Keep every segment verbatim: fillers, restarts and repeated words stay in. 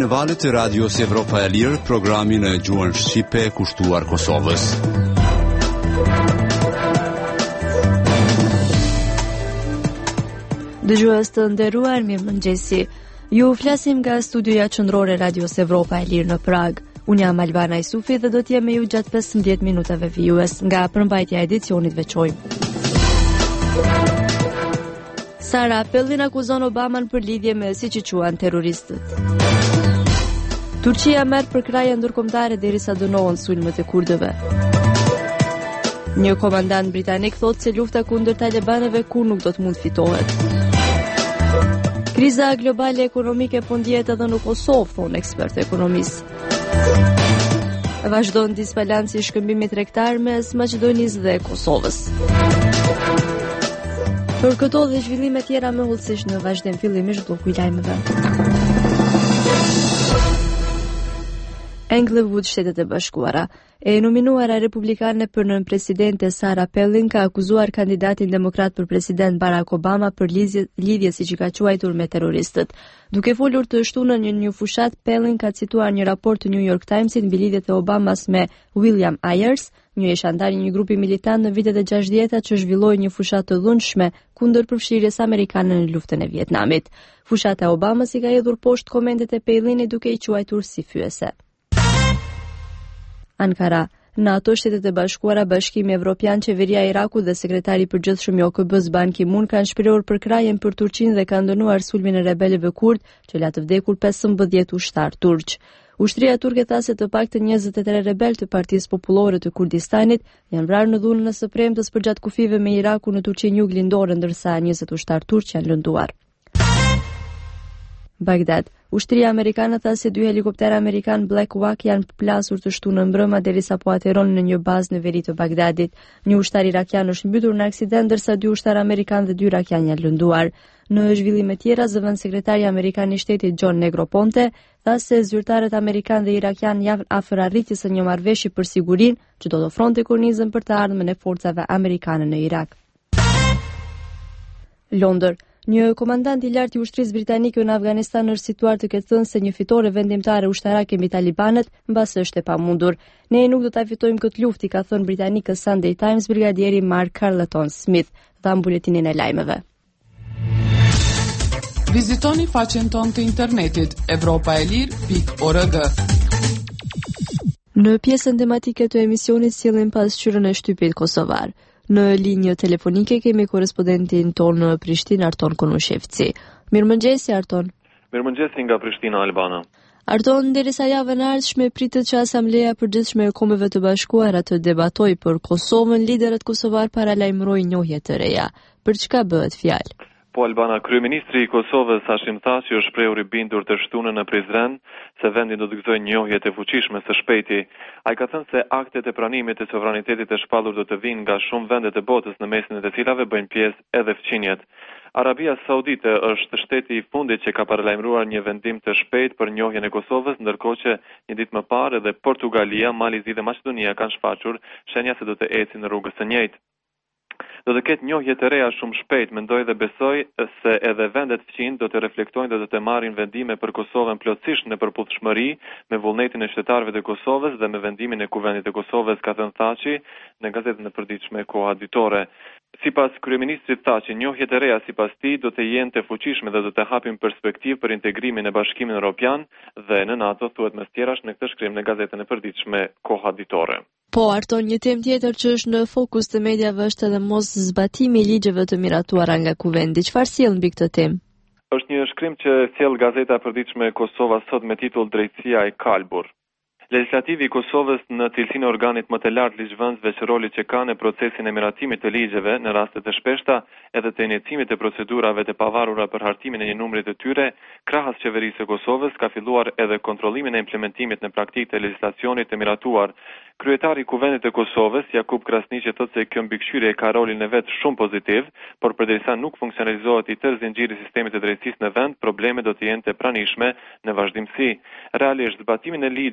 në valët e Radios Evropa e Lirë, programin e gjuhën shqipe kushtuar Kosovës. Dëgjues të nderuar, mirëmëngjesi. Ju flasim nga studioja qendrore Radios Evropa e Lirë në Prag. Unë jam Albana Isufi dhe do të jem me ju gjatë pesëmbëdhjetë minutave vijues nga përmbajtja e edicionit veçor. Sara Pellin akuzon Obaman për lidhje me siç i quan terroristët. Turqia merr përkraje ndërkombëtare derisa dënohen sulmet e kurdëve. Një komandant britanik thotë se lufta kundër talibanëve kur nuk do të mund fitohet. Kriza globale ekonomike po ndihet edhe në Kosovë, thonë ekspertë ekonomistë. Vazhdon disbalansi i shkëmbimit tregtar mes Maqedonisë dhe Kosovës. Për këto dhe zhvillime tjera më hollësisht në vazhdim, fillimisht bloku i lajmeve. Englewood, Shtetet e Bashkuara. E nominuara republikane për nën presidente Sara Pellin ka akuzuar kandidatin demokrat për president Barack Obama për lidhje, lidhje siç i ka quajtur me terroristët. Duke folur të shtunën në një fushat, Pellin ka cituar një raport të New York Timesit mbi lidhjet e Obamas me William Ayers, një ish antar i një grupi militant në vitet e gjashtëdhjetat që zhvilloi një fushat të dhunshme kundër përfshirjes amerikane në luftën e Vietnamit. Fushata e Obamas i ka hedhur poshtë komentet e Pellinit duke i quajtur si fyese. Ankara. NATO, Shtetet e Bashkuara, Bashkimi Evropian, Qeveria e Irakut dhe sekretari i përgjithshëm i O K B-s Ban Ki-moon kanë shprehur përkrajen për Turqinë dhe kanë dënuar sulmin e rebelëve kurd që la të vdekur pesëmbëdhjetë ushtar turq. Ushtria turke tha se të paktën njëzet e tre rebelë të Partisë Popullore të Kurdistanit janë vrarë në dhunën e së premtës përgjatë kufive me Iraku në Turqinë jug lindore, ndërsa njëzet ushtar turq janë lënduar. Bagdad. Ushtria amerikane tha se dy helikopterë amerikan Black Hawk janë plasur të shtunë mbrëma derisa po ateron në një bazë në veri të Bagdadit. Një ushtar irakian është mbytur në aksident, ndërsa dy ushtar amerikan dhe dy irakian janë lënduar. Në zhvillime tjera, zëvendësekretari sekretari amerikan i shtetit John Negroponte tha se zyrtarët amerikan dhe irakian janë afër arritjes së një marrëveshje për sigurinë që do të ofronte kornizën për të ardhmen e forcave amerikane në Irak. Londër. Një komandant i lartë i ushtrisë britanike në Afganistan është situar të ketë thënë se një fitore vendimtare ushtarake mbi talibanët mbas është e pamundur. Ne nuk do ta fitojmë këtë luftë, ka thënë britanikës Sunday Times brigadieri Mark Carleton Smith, dha buletinin e lajmeve. Vizitoni faqen tonë të internetit evropaelir pikë org. Në pjesën tematike të emisionit sillim pasqyrën e shtypit kosovar. Në linjë telefonike kemi korespondentin tonë në Prishtinë, Arton Konushevci. Mirëmëngjesi, Arton. Mirëmëngjesi nga Prishtina, Albana. Arton, derisa javën e ardhshme pritet që Asambleja e Përgjithshme e Kombeve të Bashkuara të debatojë për Kosovën, liderët kosovar paralajmërojnë njohje të reja. Për çka bëhet fjalë? Po, Albana, kryeministri i Kosovës Hashim Thaçi është shprehur i bindur të shtunën në Prizren se vendi do të gëzojë njohje të fuqishme së shpejti. Ai ka thënë se aktet e pranimit të sovranitetit të shpallur do të vinë nga shumë vende të botës, në mesin e të cilave bëjnë pjesë edhe fqinjet. Arabia Saudite është shteti i fundit që ka paralajmëruar një vendim të shpejtë për njohjen e Kosovës, ndërkohë që një ditë më parë edhe Portugalia, Malizi dhe Maqedonia kanë shfaqur shenja se do të ecin në rrugës së njëjtë. Do të ketë njohje të reja shumë shpejt, mendoj dhe besoj se edhe vendet fqin do të reflektojnë dhe do të marrin vendime për Kosovën plotësisht në përputhshmëri me vullnetin e qytetarëve të Kosovës dhe me vendimin e Kuvendit të Kosovës, ka thënë Thaçi në gazetën e përditshme Koha Ditore. Sipas kryeministrit Thaçi, njohjet e reja sipas tij do të jenë të fuqishme dhe do të hapin perspektivë për integrimin e Bashkimit Evropian dhe në NATO, thuhet mes tjerash në këtë shkrim në gazetën e përditshme Koha Ditore. Po, Arton, një temë tjetër që është në fokus të mediave është edhe mos zbatimi i ligjeve të miratuara nga kuvendi. Çfarë sjell mbi këtë temë? Është një shkrim që sjell gazeta e përditshme Kosova Sot me titull Drejtësia e kalbur. Legislativi i Kosovës në cilësinë e organit më të lartë ligjvënësve që roli që ka në procesin e miratimit të ligjeve në raste të shpeshta edhe të iniciimit të procedurave të pavarura për hartimin e një numri të tyre, krahas qeverisë së Kosovës ka filluar edhe kontrollimin e implementimit në praktikë të legjislacionit të miratuar. Kryetari i Kuvendit të Kosovës, Jakub Krasniqi, thotë se kjo mbikëqyrje ka rolin e vet shumë pozitiv, por përderisa nuk funksionalizohet i tërë zinxhiri i sistemit të drejtësisë në vend, probleme do të jenë të pranishme në vazhdimsi. Realisht, zbatimin e ligjeve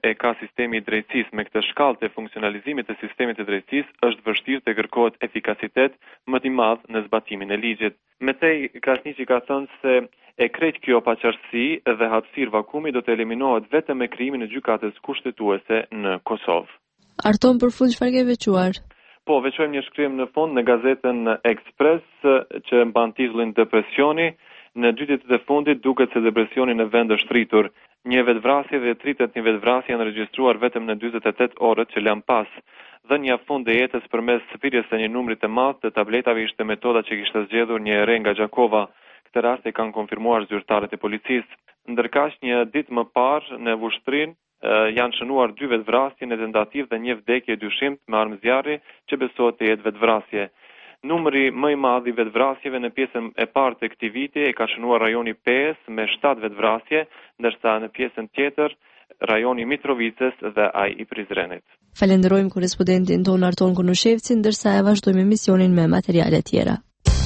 e ka sistemi i drejtësisë. Me këtë shkallë të funksionalizimit të sistemit të drejtësisë është vështirë të kërkohet efikasitet më i madh në zbatimin e ligjit. Metej Krasniqi ka thënë se e krejt kjo paqartësi dhe hapësirë vakumi do të eliminohet vetëm me krijimin e gjykatës kushtetuese në Kosovë. Arton për fund çfarë ke veçuar? Po, veçojmë një shkrim në fund në gazetën Express që mban titullin Depresioni. Në dy ditët e fundit duket se depresioni në vend është rritur. Një vetvrasje dhe tritet një vetvrasje janë regjistruar vetëm në dyzet e tetë orët që lan pas. Dhënia fund e jetës përmes thirrjes së një numri të madh të tabletave ishte metoda që kishte zgjedhur një ere nga Gjakova. Këtë rast e kanë konfirmuar zyrtarët e policisë. Ndërkaq një ditë më parë në Vushtrinë janë shënuar dy vetvrasje në tentativë dhe një vdekje dyshimt me armë zjarri që besohet të jetë vetvrasje. Numri më i madh i vetvrasjeve në pjesën e parë të këtij viti e ka shënuar rajoni pesë me shtatë vetvrasje, ndërsa në pjesën tjetër rajoni Mitrovicës dhe ai i Prizrenit. Falenderojmë korrespondentin ton Arton Kunushevci, ndërsa e vazhdojmë emisionin me materiale tjera.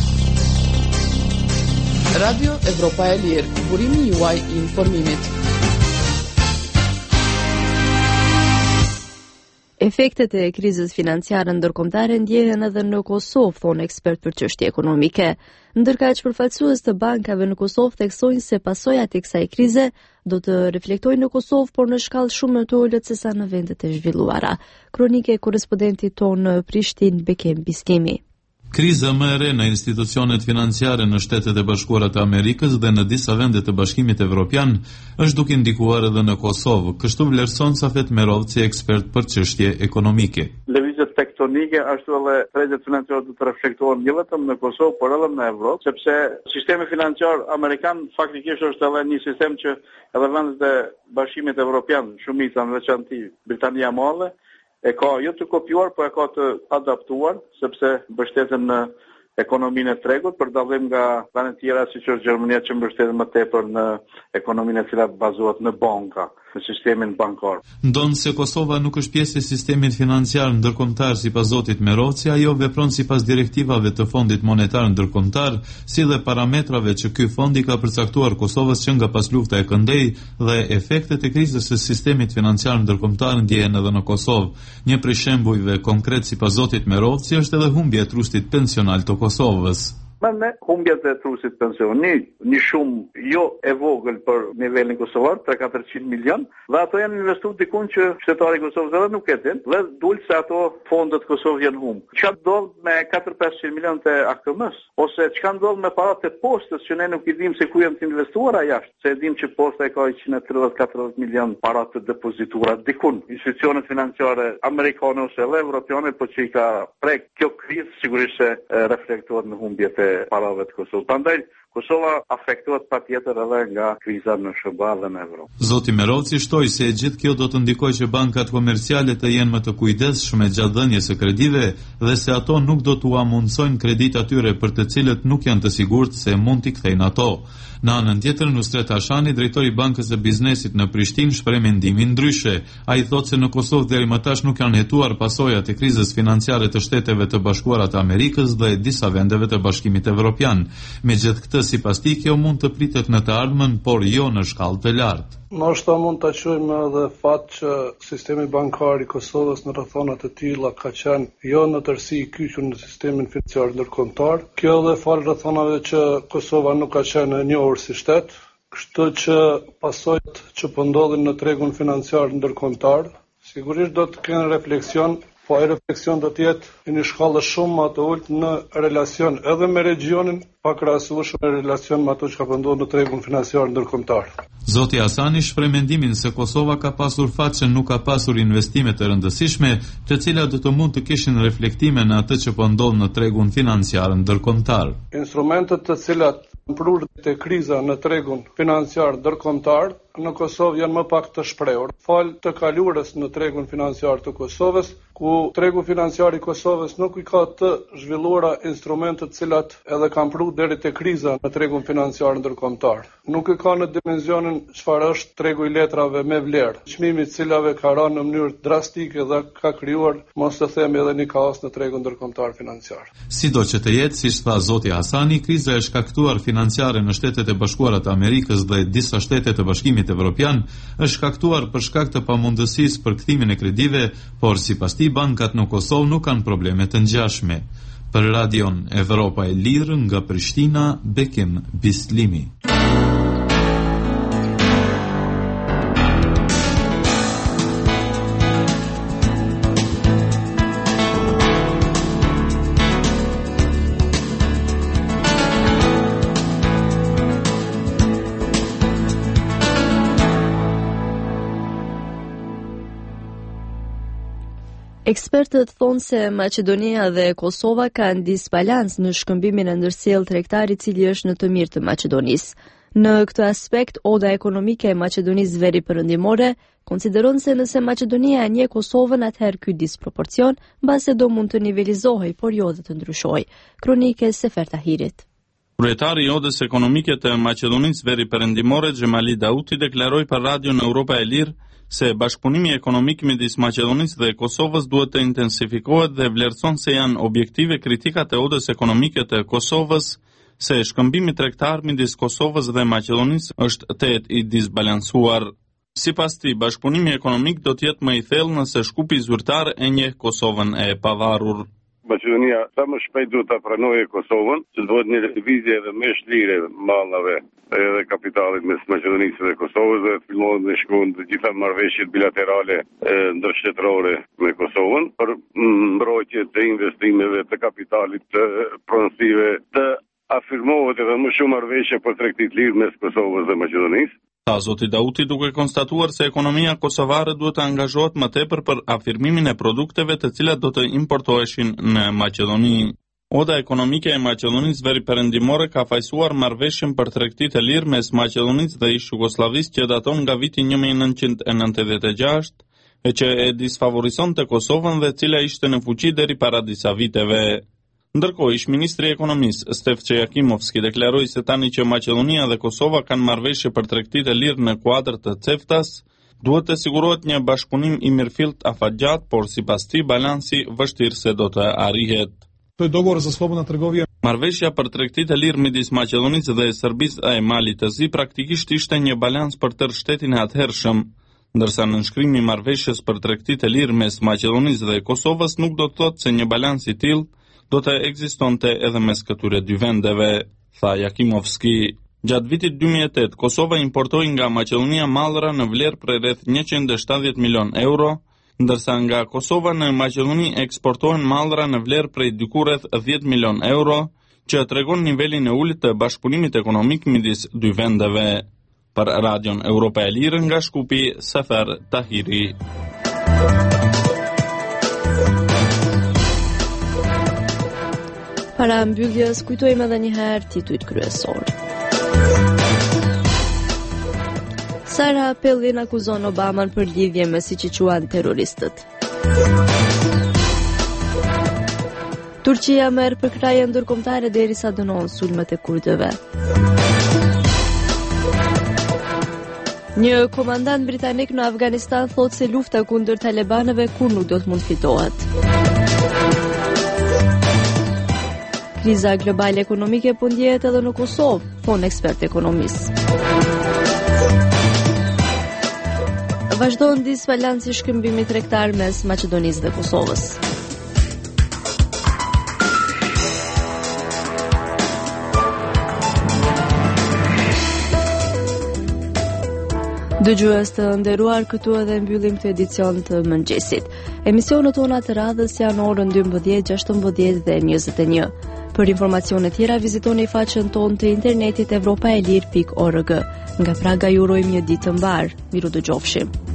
Radio Evropa e Lirë, burimi juaj i informimit. Efektet e krizës financiare ndërkombëtare ndjehen edhe në Kosovë, thonë ekspert për çështje ekonomike. Ndërkaq përfaqësues të bankave në Kosovë theksojnë se pasojat e kësaj krize do të reflektojnë në Kosovë, por në shkallë shumë më të ulët se sa në vendet e zhvilluara. Kronike e korrespondentit tonë në Prishtinë, Bekem Bistimi. Kriza më e re në institucionet financiare në Shtetet e Bashkuara të Amerikës dhe në disa vende të Bashkimit Evropian është duke ndikuar edhe në Kosovë, kështu vlerëson Safet Merovci, ekspert për çështje ekonomike. Lëvizjet tektonike ashtu edhe tregut financiar do të reflektohen jo vetëm në Kosovë, por edhe në Evropë, sepse sistemi financiar amerikan faktikisht është edhe një sistem që edhe vendet e Bashkimit Evropian, shumica në veçantë Britania e Madhe, e ka jo të kopjuar, por e ka të adaptuar, sepse mbështeten në ekonominë e tregut, për dallim nga vendet tjera siç është Gjermania që mbështeten më tepër në ekonominë e cila bazohet në banka, në sistemin bankar. Ndonë se Kosova nuk është pjesë e sistemit financiar ndërkombëtar sipas zotit Merovci, ajo vepron sipas direktivave të Fondit Monetar Ndërkombëtar, si dhe parametrave që ky fond i ka përcaktuar Kosovës që nga pas lufta e këndej, dhe efektet e krizës së sistemit financiar ndërkombëtar ndjehen edhe në Kosovë. Një prej shembujve konkret sipas zotit Merovci është edhe humbja e trustit pensional të Kosovës. Me me humbjet e trusit pensionit, një shumë jo e vogël për nivelin kosovar, tre mijë e katërqind milion, dhe ato janë investuar dikun që qytetari i Kosovës edhe nuk e din, dhe dul se ato fondet Kosovë janë humb. Çka ndodh me katër mijë e pesëqind milion të A K M-s, ose çka ndodh me paratë e postës që ne nuk i dim se ku janë të investuara jashtë, se e dim që posta e ka njëqind e tridhjetë katërdhjetë milion para të depozituara dikun. Institucionet financiare amerikane ose edhe evropiane, po që i ka prek kjo krizë, sigurisht se reflektohet në humbjet e parave të Kosovës. Prandaj Kosova afektohet patjetër edhe nga kriza në S B A dhe në Evropë. Zoti Merovci shtoi se e gjithë kjo do të ndikojë që bankat komerciale të jenë më të kujdesshme gjatë dhënies së kredive dhe se ato nuk do t'u amundsojnë kredit atyre për të cilët nuk janë të sigurt se mund t'i kthejnë ato. Në anën tjetër, Nusret Hashani, drejtori i Bankës së Biznesit në Prishtinë, shpreh mendimin ndryshe. Ai thotë se në Kosovë deri më tash nuk janë hetuar pasojat e krizës financiare të Shteteve të Bashkuara të Amerikës dhe disa vendeve të Bashkimit Evropian. Megjithë këtë, sipas tij, kjo mund të pritet në të ardhmen, por jo në shkallë të lartë. Ndoshta mund ta quajmë edhe fat që sistemi bankar i Kosovës në rrethona të tilla ka qenë jo në tërësi i kyçur në sistemin financiar ndërkombëtar. Kjo edhe fal rrethonave që Kosova nuk ka qenë e njohur si shtet, kështu që pasojat që po ndodhin në tregun financiar ndërkombëtar sigurisht do të kenë refleksion, po ai refleksion do të jetë në një shkallë shumë më të ulët në relacion edhe me regionin, pa krahasueshëm në relacion me ato që ka ndodhur në tregun financiar ndërkombëtar. Zoti Hasani shpreh mendimin se Kosova ka pasur fat që nuk ka pasur investime të rëndësishme, të cilat do të mund të kishin reflektime në atë që po ndodh në tregun financiar ndërkombëtar. Instrumentet të cilat prurë të kriza në tregun financiar ndërkombëtar në Kosovë janë më pak të shprehur. Fal të kaluarës në tregun financiar të Kosovës, ku tregu financiar i Kosovës nuk i ka të zhvilluara instrumentet të cilat edhe kanë prurë deri te kriza në tregun financiar ndërkombëtar. Nuk e ka në dimensionin çfarë është tregu i letrave me vlerë, çmimi i cilave ka rënë në mënyrë drastike dhe ka krijuar, mos të them, edhe një kaos në tregun ndërkombëtar financiar. Sidoqë të jetë, siç tha zoti Hasani, kriza e shkaktuar financiare në Shtetet e Bashkuara të Amerikës dhe disa shtete të Bashkimit Qeverisë Evropian është shkaktuar për shkak të pamundësisë për kthimin e kredive, por sipas tij bankat në Kosovë nuk kanë probleme të ngjashme. Për Radion Evropa e Lirë nga Prishtina, Bekim Bislimi. Ekspertët thonë se Maqedonia dhe Kosova kanë disbalans në shkëmbimin e ndërsjellë tregtar i cili është në të mirë të Maqedonisë. Në këtë aspekt, oda ekonomike e Maqedonisë veriperëndimore konsideron se nëse Maqedonia e njeh Kosovën, atëherë ky disproporcion mbase do mund të nivelizohej, por jo dhe të ndryshojë. Kronike Sefer Tahirit. Kryetari i odës ekonomike të Maqedonisë veriperëndimore Xhemali Dauti deklaroi për Radion Europa e Lirë se bashkëpunimi ekonomik midis Maqedonisë dhe Kosovës duhet të intensifikohet dhe vlerëson se janë objektive kritikat e odës ekonomike të Kosovës se shkëmbimi tregtar midis Kosovës dhe Maqedonisë është tetë i disbalansuar. Sipas tij, bashkëpunimi ekonomik do të jetë më i thellë nëse Shkupi zyrtar e njeh Kosovën e pavarur. Maqedonia sa më shpejt duhet ta pranojë Kosovën, që të bëhet një lëvizje edhe më shlire mallave edhe kapitalit mes Maqedonisë dhe Kosovës dhe të fillohen të shkojnë të gjitha marrëveshjet bilaterale ndërshtetërore me Kosovën për mbrojtje të investimeve të kapitalit të pronësive, të afirmohet edhe më shumë marrëveshje për tregti të lirë mes Kosovës dhe Maqedonisë. Tha zoti Dauti duke konstatuar se ekonomia kosovare duhet të angazhohet më tepër për afirmimin e produkteve të cilat do të importoheshin në Maqedoni. Oda ekonomike e Maqedonisë veriperëndimore ka fajsuar marrëveshjen për tregti të lirë mes Maqedonisë dhe ish Jugosllavisë që daton nga viti një mijë e nëntëqind e nëntëdhjetë e gjashtë e që e disfavorizonte Kosovën dhe cila ishte në fuqi deri para disa viteve. Ndërkohë, ish ministri i ekonomisë Stefçe Jakimovski deklaroi se tani që Maqedonia dhe Kosova kanë marrëveshje për tregti të lirë në kuadër të CEFTA-s, duhet të sigurohet një bashkëpunim i mirëfillt afatgjat, por sipas tij balansi vështirë se do të arrihet. Marrëveshja për tregti të lirë midis Maqedonisë dhe Serbisë e Malit të Zi praktikisht ishte një balans për tërë shtetin e atëhershëm, ndërsa nënshkrimi i marrëveshjes për tregti të lirë mes Maqedonisë dhe Kosovës nuk do të thotë se një balans i tillë do të ekzistonte edhe mes këtyre dy vendeve, tha Jakimovski. Gjatë vitit dy mijë e tetë, Kosova importoi nga Maqedonia mallra në vlerë prej rreth njëqind e shtatëdhjetë milion euro, ndërsa nga Kosova në Maqedoni eksportohen mallra në vlerë prej diku rreth dhjetë milion euro, që tregon nivelin e ulët të bashkëpunimit ekonomik midis dy vendeve. Për Radion Europa e Lirë nga Shkupi, Sefer Tahiri. Para mbylljes, kujtojmë edhe një herë titujt kryesor. Sara Pelin akuzon Obaman për lidhje me siç i quan terroristët. Turqia merr përkraje ndërkombëtare derisa dënon sulmet e kurdëve. Një komandant britanik në Afganistan thotë se lufta kundër talibanëve kur nuk do të mund fitohet. Kriza globale ekonomike po ndjehet edhe në Kosovë, thonë ekspert ekonomistë. Vazhdon disbalansi shkëmbimi tregtar mes Maqedonisë dhe Kosovës. Dëgjues të nderuar, këtu edhe mbyllim këtë edicion të mëngjesit. Emisionet tona të radhës janë orën dymbëdhjetë, gjashtëmbëdhjetë dhe njëzet e një. Për informacione tjera vizitoni faqen tonë të internetit evropaelir pikë org. Nga Praga ju urojmë një ditë të mbar. Miru dëgjofshim.